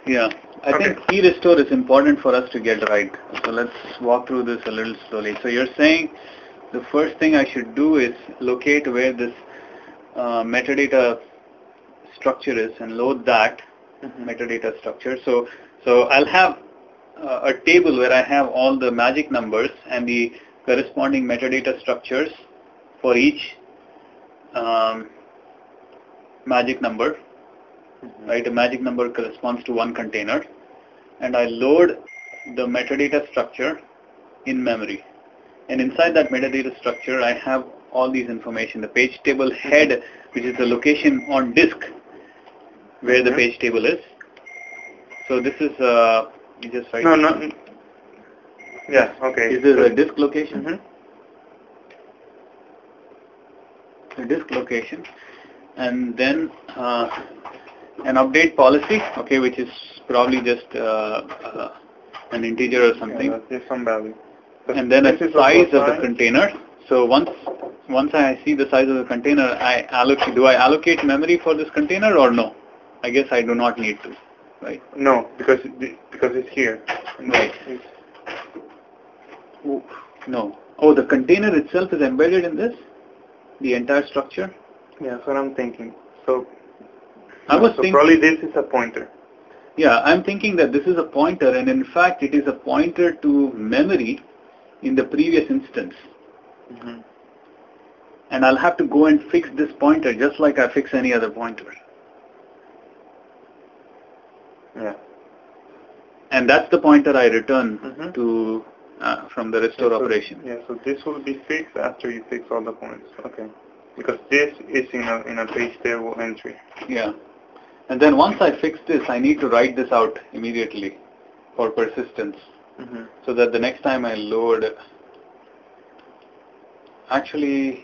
Yeah. I think key restore is important for us to get right. So let's walk through this a little slowly. So you're saying the first thing I should do is locate where this metadata structure is and load that metadata structure. So I'll have a table where I have all the magic numbers and the corresponding metadata structures for each magic number. Right, a magic number corresponds to one container, and I load the metadata structure in memory. And inside that metadata structure, I have all these information. The page table head, which is the location on disk where the page table is. So this is you just write. No. Yeah. Okay. This is a disk location. The disk location, and then an update policy, okay, which is probably just an integer or something. Yeah, that's some value. And then a size of the container. So once I see the size of the container, do I allocate memory for this container or no? I guess I do not need to, right? No, because it's here. Right. No. Oh, the container itself is embedded in this? The entire structure? Yeah, that's what I'm thinking. So thinking probably this is a pointer. Yeah, I'm thinking that this is a pointer, and in fact it is a pointer to memory in the previous instance. And I'll have to go and fix this pointer just like I fix any other pointer. Yeah. And that's the pointer I return to from the restore operation. Yeah, so this will be fixed after you fix all the points. Okay. Because this is in a page table entry. Yeah. And then once I fix this, I need to write this out immediately for persistence. So that the next time I load, actually,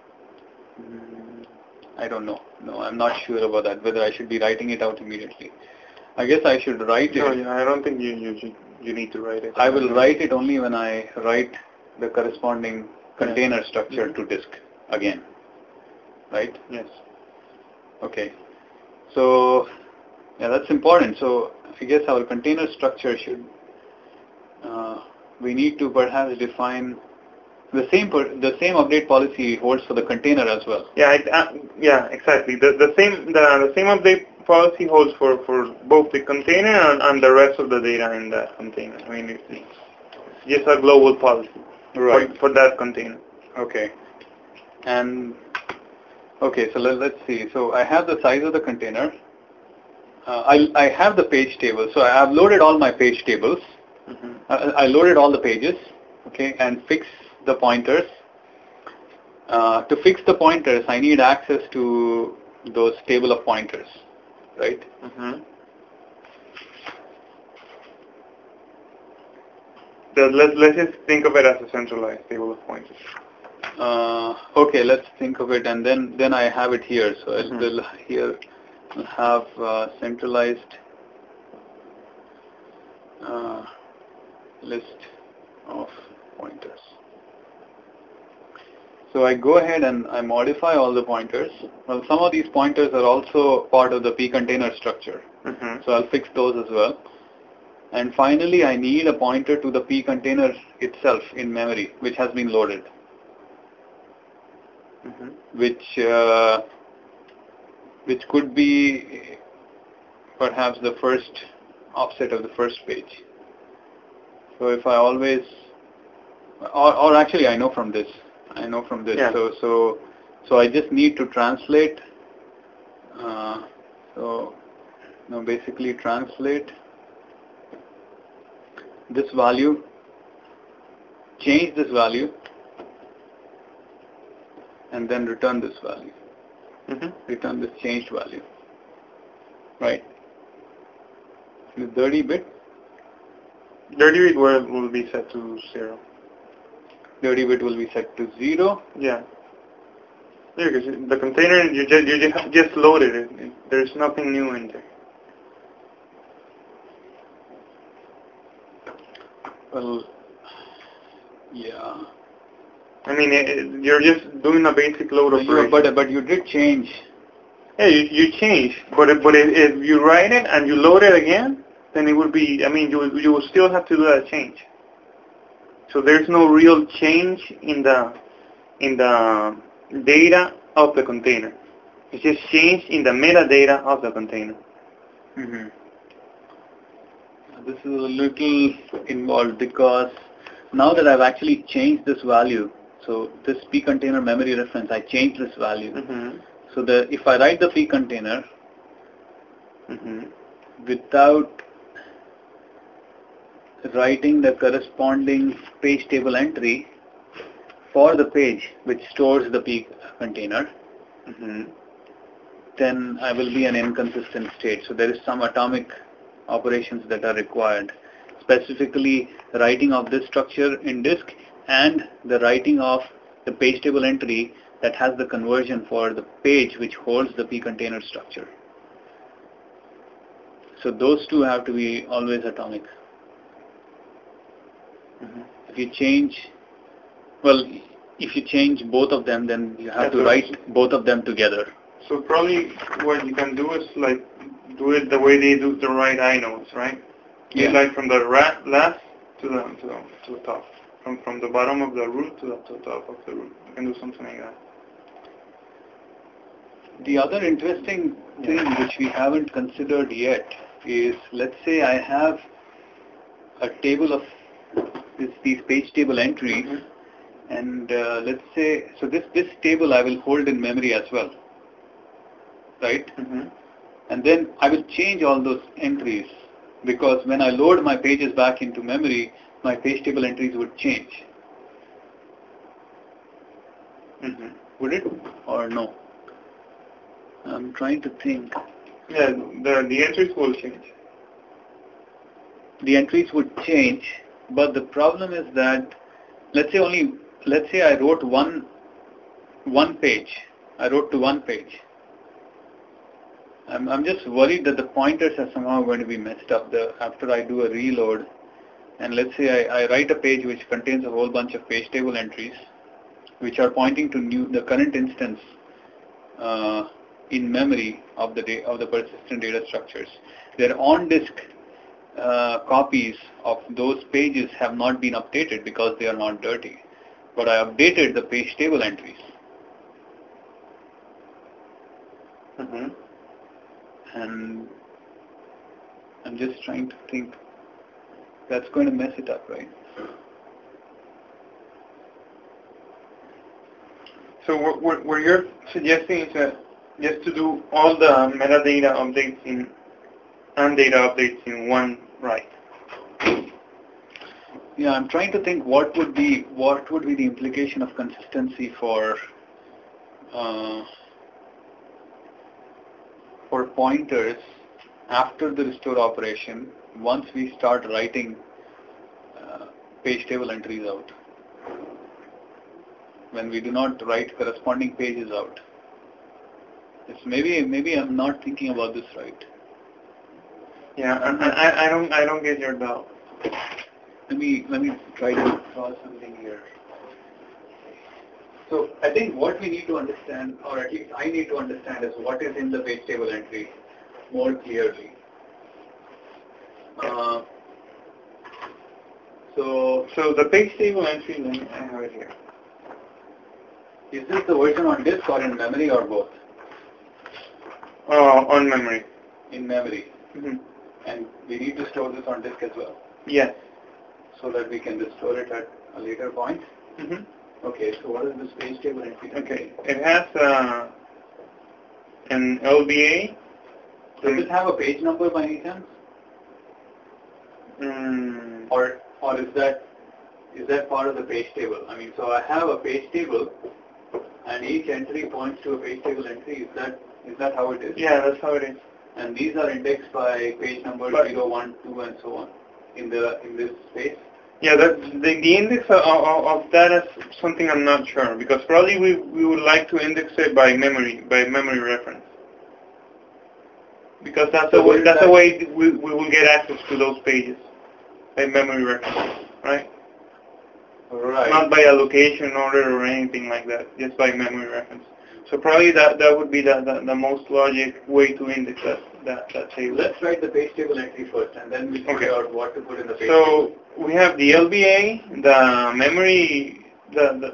I don't know. No, I'm not sure about that, whether I should be writing it out immediately. I guess I should write it. No, yeah, I don't think you need to write it. I will write it only when I write the corresponding container structure to disk again. Right? Yes. Okay. So, yeah, that's important. So, I guess our container structure should, we need to perhaps define the same update policy holds for the container as well. Yeah, yeah, exactly. The same update policy holds for both the container and the rest of the data in that container. I mean, it's just a global policy for that container. Okay. And okay, so let's see. So I have the size of the container. I have the page table. So I have loaded all my page tables. I loaded all the pages, okay, and fixed the pointers. To fix the pointers, I need access to those table of pointers, right? So let's just think of it as a centralized table of pointers. Okay, let's think of it, and then I have it here. So I'll here have centralized list of pointers. So I go ahead and I modify all the pointers. Well, some of these pointers are also part of the P container structure. So I'll fix those as well. And finally, I need a pointer to the P container itself in memory, which has been loaded. Which could be perhaps the first offset of the first page. So if I always, or actually I know from this. Yeah. So I just need to translate. Basically translate this value, change this value, and then return this value. Return this changed value. Right? The dirty bit. Dirty bit will be set to 0. Dirty bit will be set to 0. Yeah. Because the container you just loaded it. There's nothing new in there. Well, yeah. I mean, you're just doing a basic load operation. But you did change. Yeah, you change. But if you write it and you load it again, then it would be, I mean, you will still have to do that change. So there's no real change in the data of the container. It's just change in the metadata of the container. Mm-hmm. This is a little involved because now that I've actually changed this value, so this P container memory reference, I changed this value. Mm-hmm. So if I write the P container Mm-hmm. without writing the corresponding page table entry for the page which stores the P container, Mm-hmm. then I will be an inconsistent state. So there is some atomic operations that are required, specifically writing of this structure in disk and the writing of the page table entry that has the conversion for the page which holds the P container structure. So those two have to be always atomic. Mm-hmm. If you change both of them, then you have to write both of them together. So probably what you can do is like do it the way they do the write inodes, right? Yeah. Like from the left to the top, from the bottom of the root to the top of the root. You can do something like that. The other interesting thing which we haven't considered yet is, let's say I have a table of these page table entries, Mm-hmm. and let's say, so this table I will hold in memory as well, right? Mm-hmm. And then I will change all those entries, because when I load my pages back into memory, my page table entries would change. Mm-hmm. Would it or no? I'm trying to think. Yeah, the entries will change. The entries would change, but the problem is that let's say I wrote one page. I wrote to one page. I'm just worried that the pointers are somehow going to be messed up after I do a reload. And let's say I write a page which contains a whole bunch of page table entries, which are pointing to the current instance in memory of the persistent data structures. Their on-disk copies of those pages have not been updated because they are not dirty. But I updated the page table entries. Mm-hmm. And I'm just trying to think. That's going to mess it up, right? So what you're suggesting is that just to do all the metadata updates and data updates in one write. Yeah, I'm trying to think what would be the implication of consistency for pointers after the restore operation once we start writing page table entries out. When we do not write corresponding pages out. It's maybe I'm not thinking about this right. Yeah, I don't get your doubt. Let me try to draw something here. So I think what we need to understand, or at least I need to understand, is what is in the page table entry more clearly. So the page table entry, I have it here. Is this the version on disk or in memory or both? On memory. In memory. Mm-hmm. And we need to store this on disk as well. Yes. So that we can restore it at a later point. Mm-hmm. Okay, so what is this page table entry? Okay, it has an LBA. Does it have a page number by any chance? Or is that part of the page table? I mean, so I have a page table, and each entry points to a page table entry. Is that how it is? Yeah, that's how it is. And these are indexed by page number 0, 1, 2, and so on in this space. Yeah, the index of that is something I'm not sure, because probably we would like to index it by memory reference, because that's the way we will get access to those pages by memory reference, right? Right. Not by allocation order or anything like that, just by memory reference. So probably that would be the most logic way to index that table. Let's write the page table entry first, and then we'll figure out what to put in the page so table. We have the LBA, the memory, the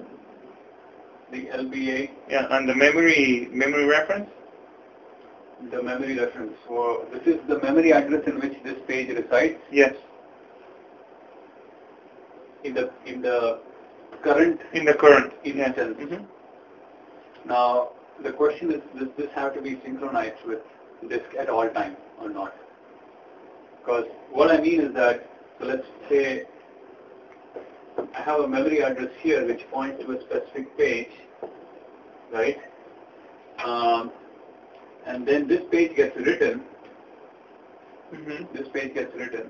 LBA. Yeah, and the memory reference. The memory reference. So this is the memory address in which this page resides. Yes. In the current instance. Mm-hmm. Now the question is, does this have to be synchronized with disk at all time or not? Because what I mean is that, so let's say I have a memory address here which points to a specific page, right? And then this page gets written. Mm-hmm. This page gets written.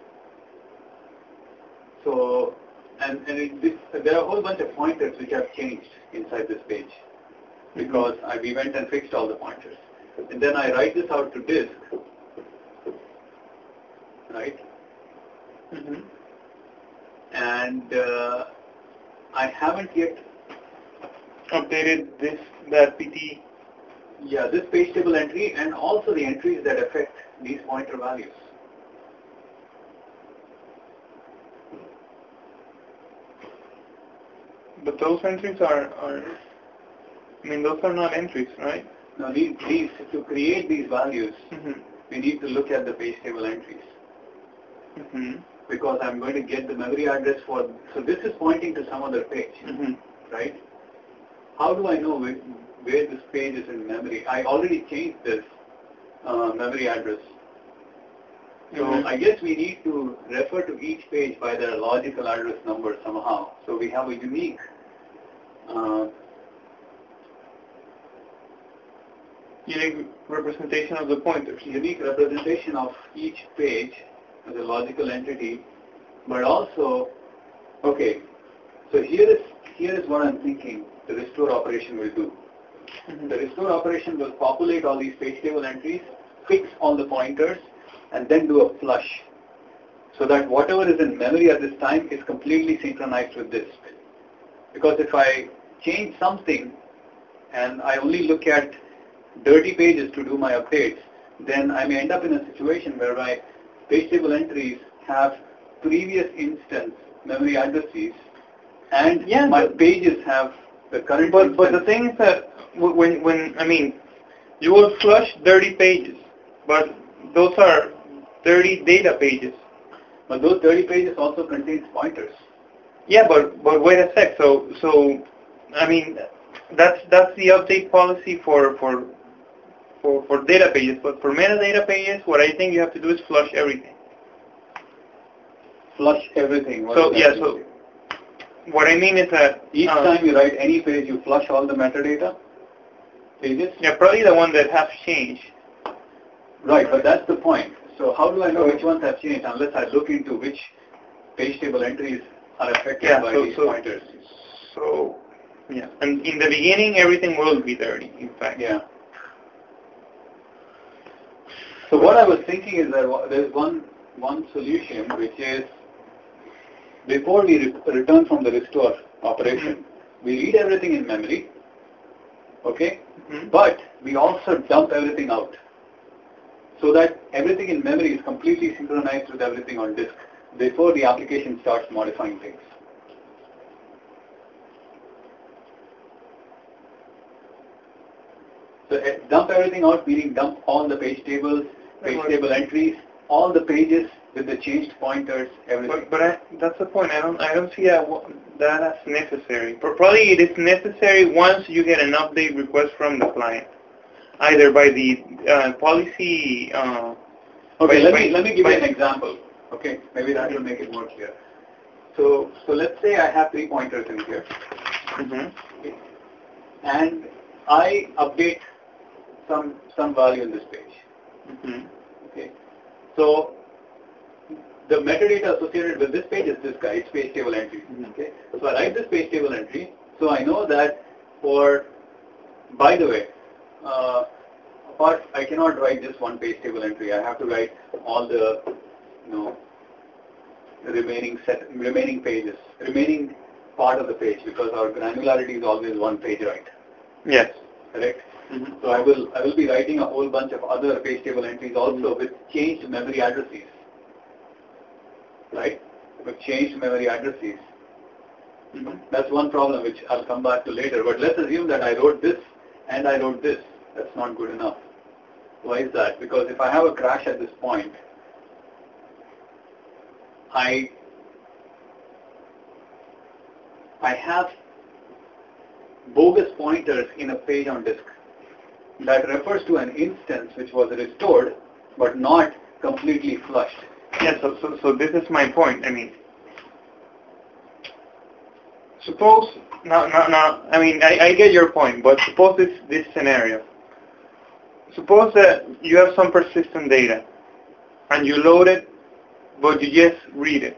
So, there are a whole bunch of pointers which have changed inside this page because we went and fixed all the pointers. And then I write this out to disk, right? Mm-hmm. And I haven't yet updated that PT. Yeah, this page table entry and also the entries that affect these pointer values. But those entries are those are not entries, right? Now, these to create these values, we need to look at the page table entries. Because I'm going to get the memory address for, so this is pointing to some other page, right? How do I know where this page is in memory? I already changed this memory address. So I guess we need to refer to each page by their logical address number somehow. So we have a unique representation of the pointers. Unique representation of each page as a logical entity, but also, okay, so here is what I'm thinking the restore operation will do. The restore operation will populate all these page table entries, fix all the pointers, and then do a flush, so that whatever is in memory at this time is completely synchronized with disk. Because if I change something and I only look at dirty pages to do my updates, then I may end up in a situation where my page table entries have previous instance memory addresses and my pages have the current instance. But the thing is that when you will flush dirty pages, but those are dirty data pages. But those dirty pages also contain pointers. Yeah, but wait a sec. So that's the update policy for data pages. But for metadata pages, what I think you have to do is flush everything. Flush everything. So what I mean is that each time you write any page, you flush all the metadata pages. Yeah, probably the one that has changed. Right, but that's the point. So how do I know which ones have changed unless I look into which page table entries are affected by these pointers? So, yeah. And in the beginning, everything will be dirty, in fact. Yeah. So what I was thinking is that there's one solution, which is before we return from the restore operation, we read everything in memory, okay? But we also dump everything out, so that everything in memory is completely synchronized with everything on disk before the application starts modifying things. So dump everything out, meaning dump all the page tables, page table entries, all the pages with the changed pointers, everything. But that's the point. I don't see that as necessary. Probably it is necessary once you get an update request from the client, either by the policy. Okay, let me give you an example. Okay, maybe that will make it more clear. So let's say I have 3 pointers in here, okay, and I update some value in this page. Okay, so the metadata associated with this page is this guy, it's page table entry. Okay, so I write this page table entry, so I know that by the way, I cannot write just one page table entry. I have to write all the remaining pages, remaining part of the page, because our granularity is always one page, right? Yes. Correct. So I will be writing a whole bunch of other page table entries also with changed memory addresses, right? With changed memory addresses. That's one problem which I'll come back to later. But let's assume that I wrote this and I wrote this. That's not good enough. Why is that? Because if I have a crash at this point, I have bogus pointers in a page on disk that refers to an instance which was restored but not completely flushed. Yeah, so this is my point. I mean, suppose, I mean, I get your point, but suppose this scenario. Suppose that you have some persistent data and you load it, but you just read it.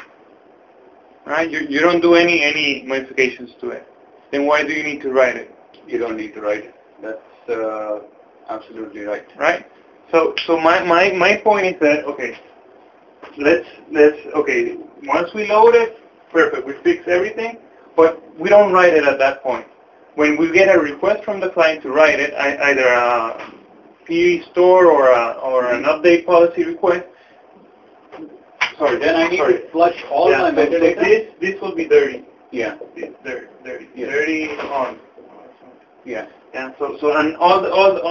Right? You don't do any modifications to it. Then why do you need to write it? You don't need to write it. That's absolutely right. Right? So my point is that, okay, let's okay, once we load it, perfect, we fix everything, but we don't write it at that point. When we get a request from the client to write it, either a PE store or an update policy request. Sorry, then I need to flush all my metadata. So this will be dirty. Yeah. Dirty. Yeah. Dirty on. Yeah. Yeah. So and all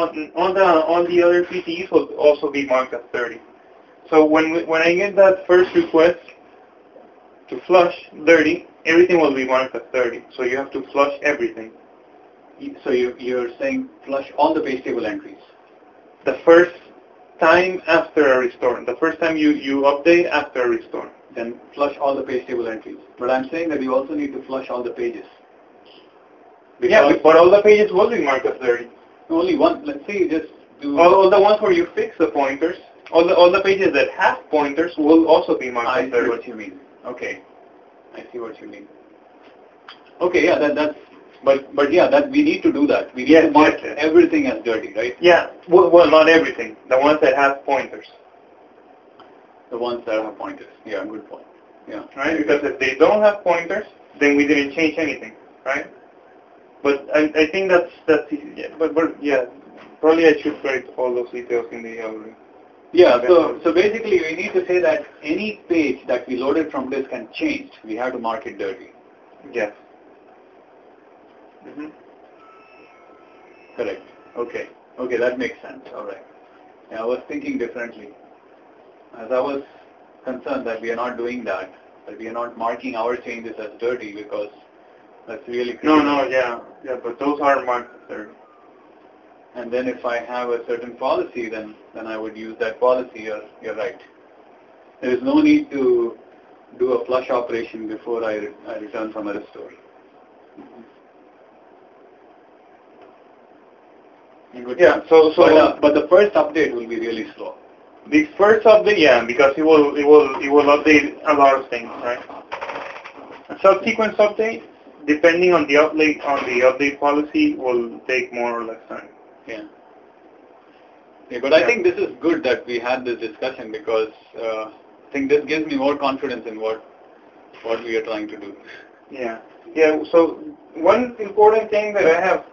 the other PTEs will also be marked as dirty. So when I get that first request to flush dirty, everything will be marked as dirty. So you have to flush everything. So you're saying flush all the page table entries. The first time after a restore. The first time you update after a restore. Then flush all the page table entries. But I'm saying that you also need to flush all the pages. Yeah, but all the pages will be marked as dirty. Only one. Let's say you just do... All the ones where you fix the pointers, all the pages that have pointers will also be marked as dirty. I see what you mean. Okay. I see what you mean. Okay, yeah, that's... But yeah, that we need to do that. We need to mark everything as dirty, right? Yeah, well, not everything. The ones that have pointers. The ones that have pointers. Yeah, good point. Yeah. Right? Because if they don't have pointers, then we didn't change anything, right? But I think that's easy. Yeah, but yeah, probably I should write all those details in the algorithm. Yeah, so basically we need to say that any page that we loaded from disk and changed, we have to mark it dirty. Yes. Correct. Okay. Okay, that makes sense. All right. Yeah, I was thinking differently. As I was concerned that we are not doing that we are not marking our changes as dirty because that's really critical. No, yeah, but those are marked as dirty. And then if I have a certain policy, then I would use that policy. You're right. There is no need to do a flush operation before I return from a restore. Yeah. But the first update will be really slow. The first update, yeah, because it will update a lot of things, right? A subsequent update, depending on the update policy, will take more or less time. Yeah. Yeah, but I think this is good that we had this discussion because I think this gives me more confidence in what we are trying to do. Yeah. Yeah. So one important thing that I have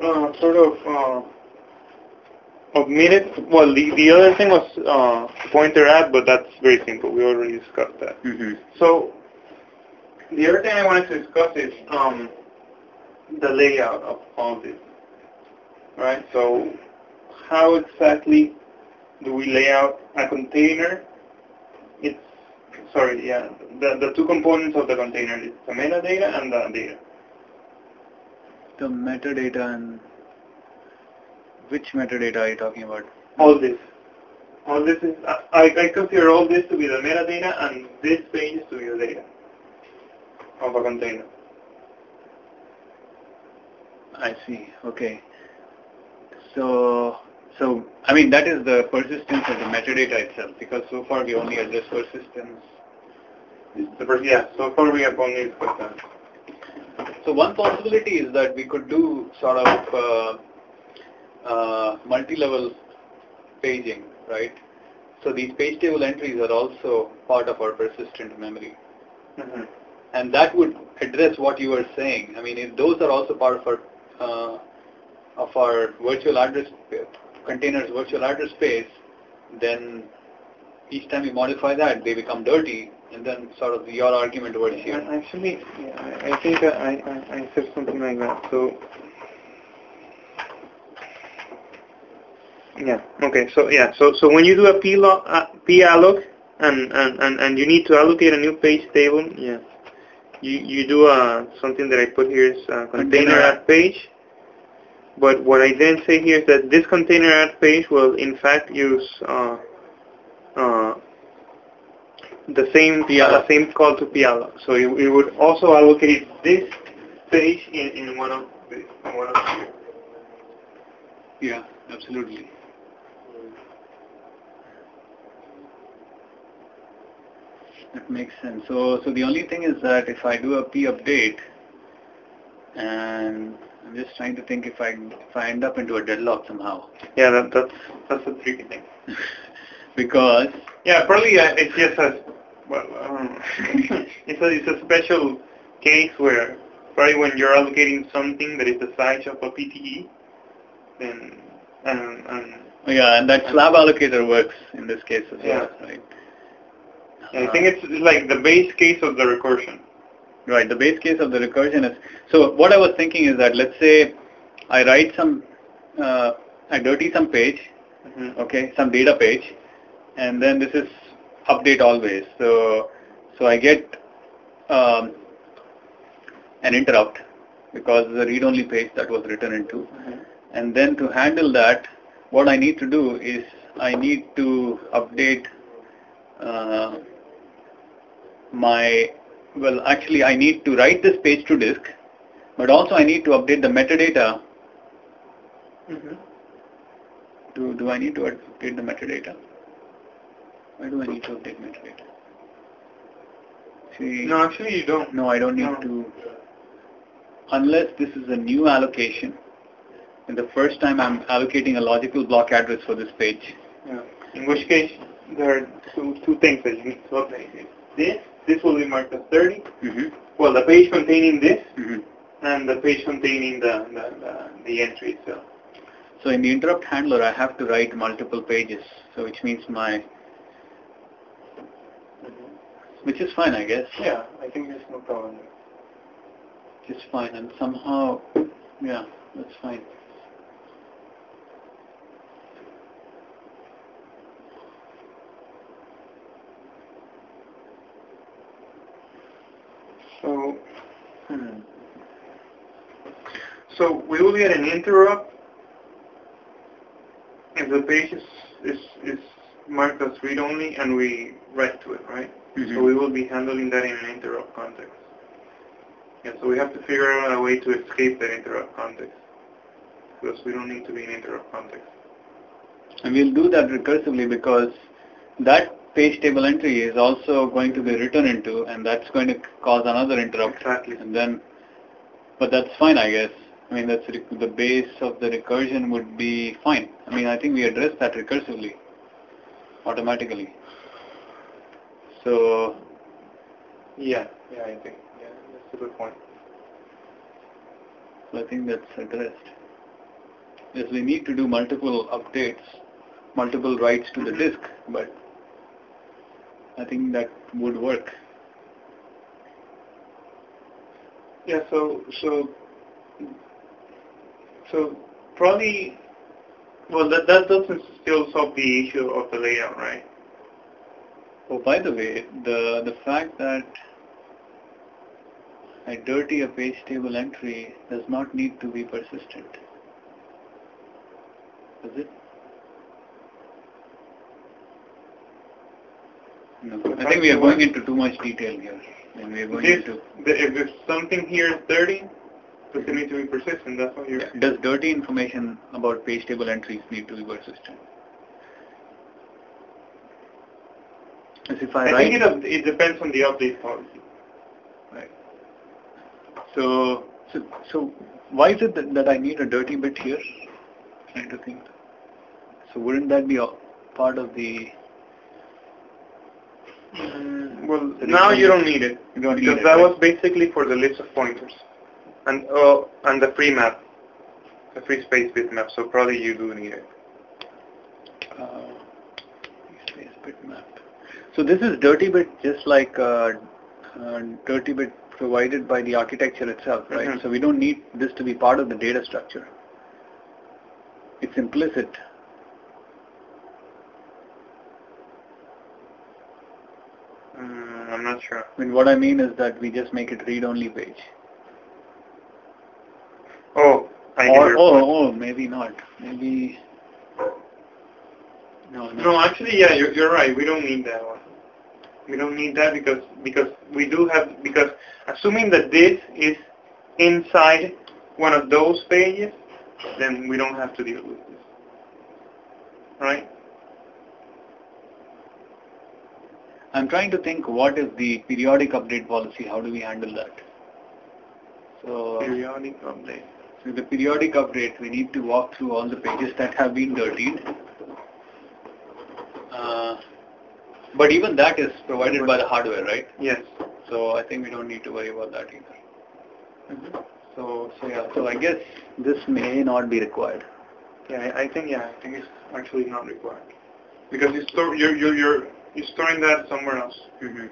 omitted. Well, the other thing was pointer add, but that's very simple. We already discussed that. So the other thing I wanted to discuss is the layout of all this. Right. So how exactly do we lay out a container? The two components of the container is the metadata and the data. The metadata and which metadata are you talking about? All this. All this is, I consider all this to be the metadata and this page to be the data of a container. I see. Okay. So I mean that is the persistence of the metadata itself because so far we only address persistence. So far we have only discussed that. So one possibility is that we could do sort of multi-level paging, right? So these page table entries are also part of our persistent memory. And that would address what you were saying. I mean, if those are also part of our of our virtual address container's virtual address space, then each time you modify that, they become dirty, and then sort of your argument works here. Actually, I think I said something like that. So, yeah, okay. So when you do a palloc and you need to allocate a new page table, you do something that I put here is container add page. But what I didn't say here is that this container add page will in fact use the same call to palloc. So it would also allocate this page in one of the Yeah, absolutely. That makes sense. So the only thing is that if I do a p update, and I'm just trying to think if I end up into a deadlock somehow. Yeah, that's a tricky thing. Because probably it's just it's a special case where probably when you're allocating something that is the size of a PTE, then and that slab allocator works in this case as well, right? I think it's like the base case of the recursion. Right, the base case of the recursion is, so what I was thinking is that let's say I write I dirty some page, okay, some data page, and then this is update always. So I get an interrupt because the read-only page that was written into. And then to handle that, what I need to do is I need to update I need to write this page to disk, but also I need to update the metadata. Do I need to update the metadata? Why do I need to update metadata? See, no, actually you don't. No, I don't need to. Unless this is a new allocation, and the first time I'm allocating a logical block address for this page. Yeah. In which case, there are two things that you need to update. This will be marked as 30. Well, the page containing this, and the page containing the entry itself. So in the interrupt handler, I have to write multiple pages. So which means which is fine, I guess. Yeah, I think there's no problem. It's fine, and somehow, that's fine. So we will get an interrupt if the page is marked as read-only and we write to it, right? So we will be handling that in an interrupt context. Yeah, so we have to figure out a way to escape that interrupt context because we don't need to be in interrupt context. And we'll do that recursively because that page table entry is also going to be written into, and that's going to cause another interrupt. Exactly. And then, but that's fine, I guess. I mean, that's the base of the recursion would be fine. I mean, I think we address that recursively, automatically. So, I think that's a good point. So I think that's addressed. Yes, we need to do multiple updates, multiple writes to the disk, but I think that would work. Yeah, so probably, well, that doesn't still solve the issue of the layout, right? Oh, by the way, the fact that I dirty a page table entry does not need to be persistent. Does it? No. I think we are going into too much detail here. And we are going if something here is dirty, does it need to be persistent? That's what you're... Does dirty information about page table entries need to be persistent? As if I think it depends on the update policy. Right. So why is it that I need a dirty bit here? Trying to think. So wouldn't that be part of the... well, now you don't need it. You don't need because it, that right? was basically for the list of pointers and the free map. a free space bitmap, so probably you do need it. Free space bitmap. So this is dirty bit, just like dirty bit provided by the architecture itself, right? Mm-hmm. So we don't need this to be part of the data structure. It's implicit. I'm not sure. I mean, what I mean is that we just make it read-only page. Oh, I get your point. Maybe not. Maybe. No, actually, yeah, you're right. We don't need that one. We don't need that because we do have, because assuming that this is inside one of those pages, then we don't have to deal with this, right? I'm trying to think what is the periodic update policy. How do we handle that? So periodic update. So the periodic update, we need to walk through all the pages that have been dirtied. But even that is provided by the hardware, right? Yes. So I think we don't need to worry about that either. Mm-hmm. So I guess this may not be required. I think it's actually not required because you're storing that somewhere else. Mm-hmm.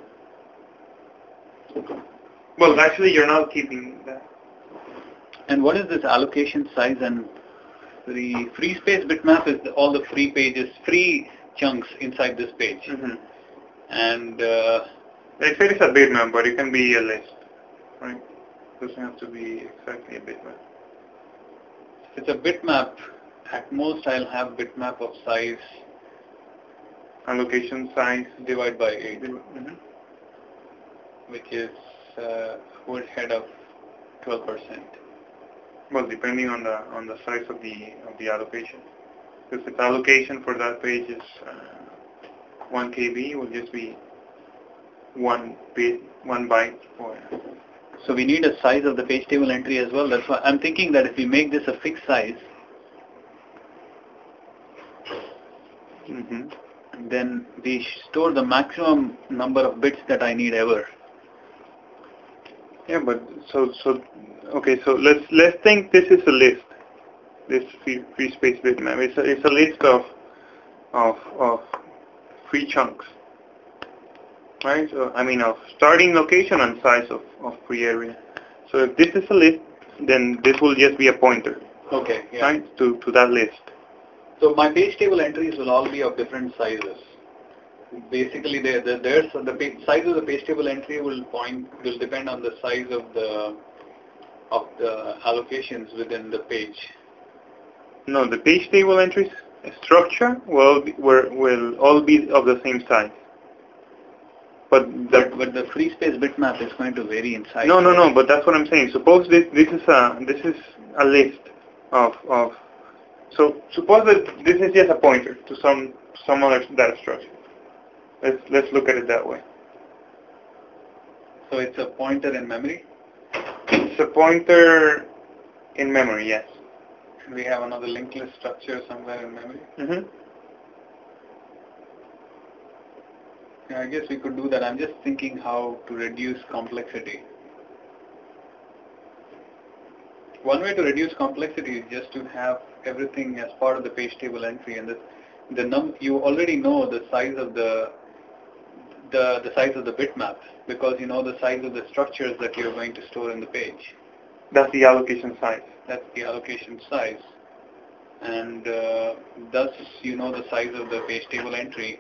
Well, actually, you're not keeping that. And what is this allocation size? And the free space bitmap is all the free pages, free chunks inside this page. Mm-hmm. And they say it's a bitmap, but it can be a list, right? It doesn't have to be exactly a bitmap. It's a bitmap. At most, I'll have bitmap of size. Allocation size divided by 8, mm-hmm. which is a word head of 12%. Well, depending on the size of the allocation. If the allocation for that page is 1 KB, it will just be 1 byte. So we need a size of the page table entry as well. That's why I'm thinking that if we make this a fixed size, mm-hmm. then we store the maximum number of bits that I need ever. Yeah, but okay. So let's think this is a list. This free space bitmap. It's a list of free chunks, right? So I mean of starting location and size of free area. So if this is a list, then this will just be a pointer. Okay. Yeah. Right to that list. So my page table entries will all be of different sizes. Basically, the size of the page table entry will depend on the size of the allocations within the page. No, the page table entries structure will all be of the same size. But the free space bitmap is going to vary in size. No. But that's what I'm saying. Suppose this is a list of. So suppose that this is just a pointer to some other data structure. Let's look at it that way. So it's a pointer in memory? It's a pointer in memory, yes. We have another linked list structure somewhere in memory? Mm-hmm. Yeah, I guess we could do that. I'm just thinking how to reduce complexity. One way to reduce complexity is just to have everything as part of the page table entry, and you already know the size of the size of the bitmap because you know the size of the structures that you're going to store in the page. That's the allocation size. That's the allocation size, and thus you know the size of the page table entry.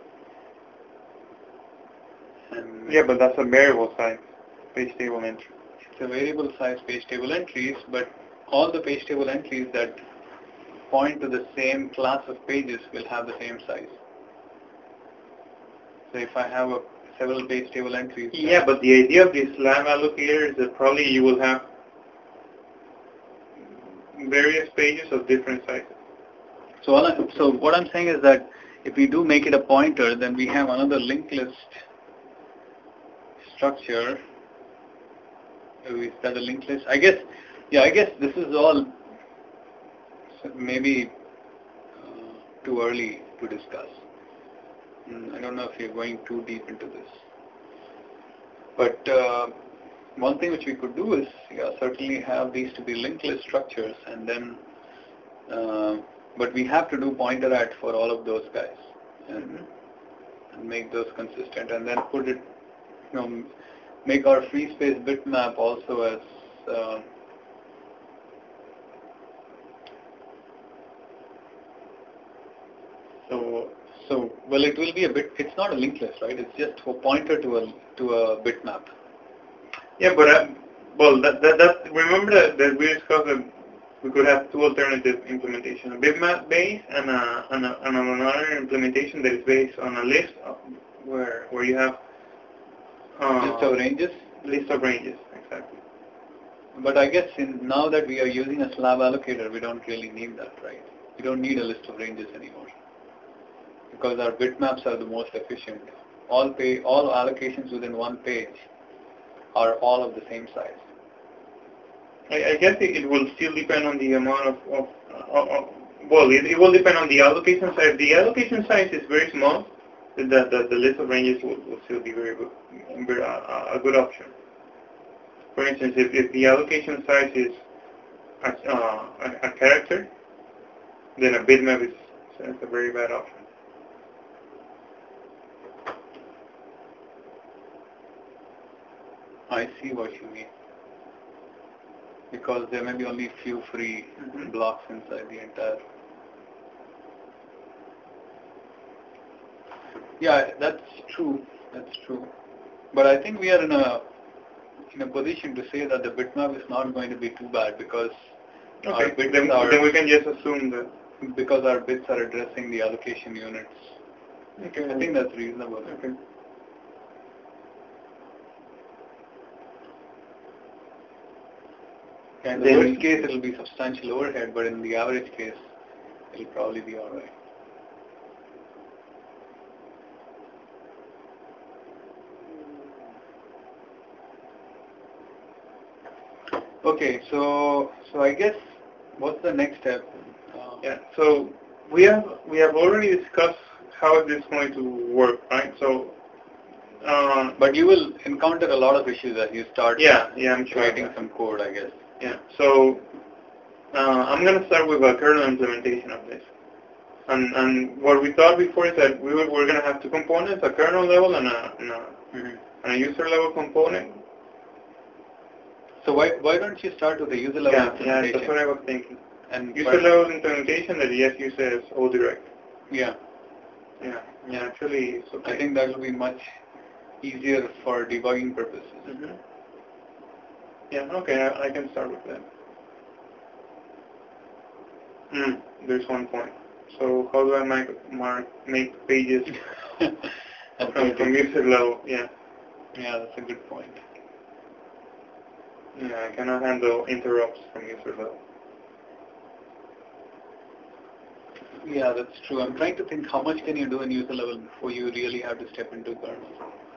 And yeah, but that's a variable size page table entry. It's a variable size page table entries, but all the page table entries that point to the same class of pages will have the same size. So if I have several page table entries... Yeah, but the idea of the SLAM allocator is that probably you will have various pages of different sizes. So what I'm saying is that if we do make it a pointer, then we have another linked list structure. Is that a linked list? I guess this is all maybe too early to discuss. I don't know if you're going too deep into this. But one thing which we could do is certainly have these to be linked list structures, and then but we have to do pointer at for all of those guys and make those consistent, and then put it, make our free space bitmap also as so well, it will be a bit. It's not a linked list, right? It's just a pointer to a bitmap. Yeah, but well, that remember that we discussed that we could have two alternative implementations: a bitmap base and another implementation that is based on a list where you have list of ranges. List of ranges, exactly. But I guess now that we are using a slab allocator, we don't really need that, right? We don't need a list of ranges anymore, because our bitmaps are the most efficient. All allocations within one page are all of the same size. I guess it will still depend on the amount of well, it will depend on the allocation size. If the allocation size is very small, the list of ranges will still be very good, a good option. For instance, if the allocation size is a character, then a bitmap is a very bad option. I see what you mean. Because there may be only few free blocks inside the entire. Yeah, that's true. That's true. But I think we are in a position to say that the bitmap is not going to be too bad, because our bits then we can just assume that because our bits are addressing the allocation units. Okay. I think that's reasonable. Okay. In the worst case, it will be substantial overhead, but in the average case, it will probably be all right. Okay, so I guess what's the next step? Yeah. So we have already discussed how it is going to work, right? So. But you will encounter a lot of issues as you start. I'm sure writing some code, I guess. Yeah. So I'm going to start with a kernel implementation of this. And what we thought before is that we're going to have two components: a kernel level and a user level component. So why don't you start with the user level implementation? Yeah, that's what I was thinking. And user level implementation that yes, you say is all direct. Yeah. Yeah. Actually, it's okay. I think that will be much easier for debugging purposes. Yeah. Okay, I can start with that. There's one point. So how do I make pages from user level? Yeah. Yeah, that's a good point. Yeah, I cannot handle interrupts from user level. Yeah, that's true. I'm trying to think how much can you do in user level before you really have to step into kernel.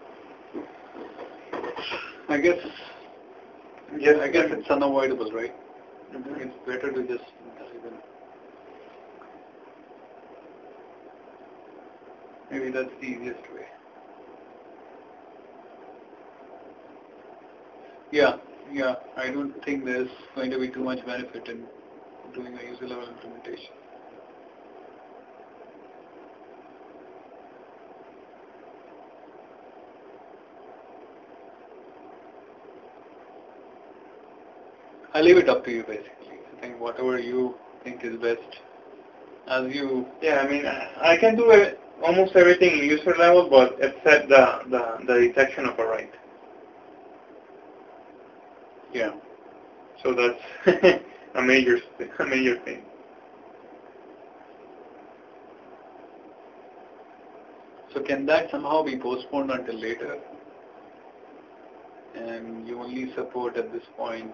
I guess it's unavoidable, right? It's better to just dive in. Maybe that's the easiest way. Yeah. I don't think there's going to be too much benefit in doing a user level implementation. I leave it up to you, basically. I think whatever you think is best. Yeah, I mean, I can do almost everything in user level, but except the detection of a write. Yeah. So that's a major thing. So can that somehow be postponed until later? And you only support at this point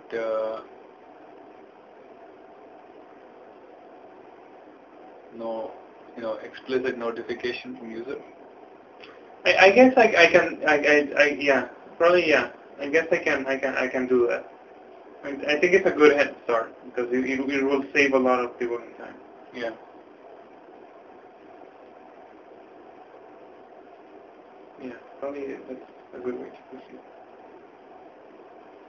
no, explicit notification from user? I guess I can probably yeah. I guess I can do that. I think it's a good head start because it will save a lot of debugging time. Yeah. Yeah, probably that's a good way to proceed.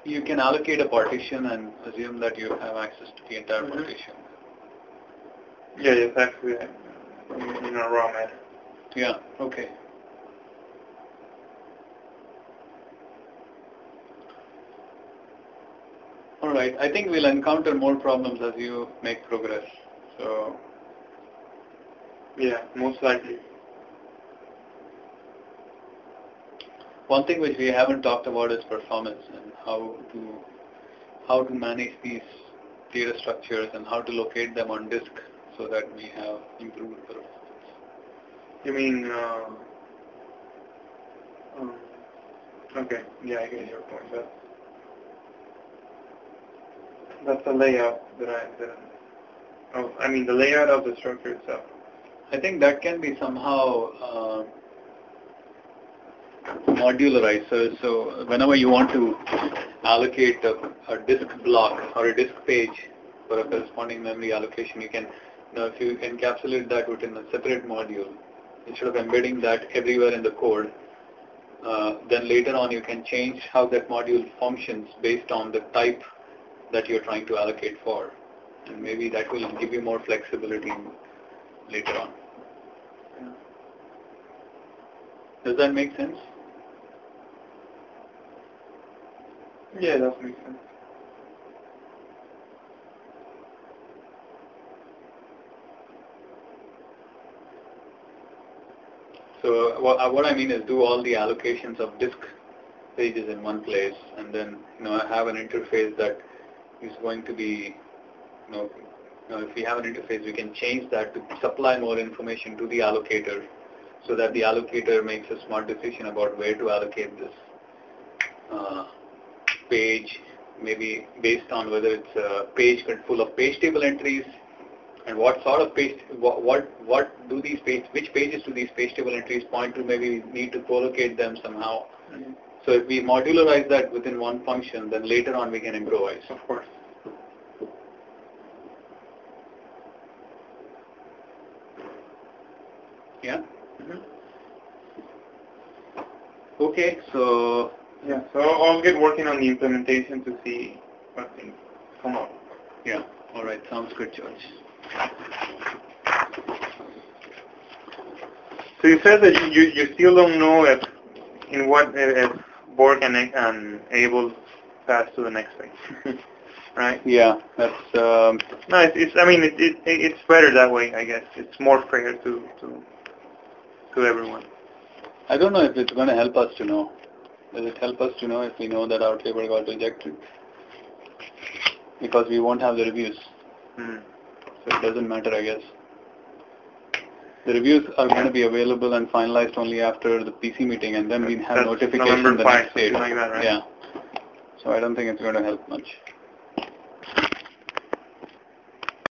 You can allocate a partition and assume that you have access to the entire partition. Yeah, it's actually in a raw matter. Yeah, okay. Alright, I think we'll encounter more problems as you make progress. So, yeah, most likely. One thing which we haven't talked about is performance and how to manage these data structures and how to locate them on disk so that we have improved performance. You mean, okay, yeah, I get your point. That's the layout I mean the layout of the structure itself. I think that can be somehow modularized. So whenever you want to allocate a disk block or a disk page for a corresponding memory allocation, you can, if you encapsulate that within a separate module, instead of embedding that everywhere in the code, then later on you can change how that module functions based on the type that you're trying to allocate for. And maybe that will give you more flexibility later on. Does that make sense? Yeah, that makes sense. So what I mean is do all the allocations of disk pages in one place, and then have an interface that is going to be, if we have an interface, we can change that to supply more information to the allocator, so that the allocator makes a smart decision about where to allocate this page, maybe based on whether it's a page full of page table entries, and what sort of page, what do these which pages do these page table entries point to? Maybe we need to co-locate them somehow. Mm-hmm. So if we modularize that within one function, then later on we can improvise. Of course. Yeah? Mm-hmm. Okay, so... Yeah, so I'll get working on the implementation to see what things come up. Yeah, alright, sounds good, George. So you said that you still don't know if Borg and Able pass to the next phase, right? Yeah, that's... No, it's better that way, I guess. It's more fair to everyone. I don't know if it's going to help us to know. Does it help us to know if we know that our paper got rejected? Because we won't have the reviews. Mm. So it doesn't matter, I guess. The reviews are going to be available and finalized only after the PC meeting, and then we have notification November 5, the next day. something like that, right? Yeah. So I don't think it's going to help much.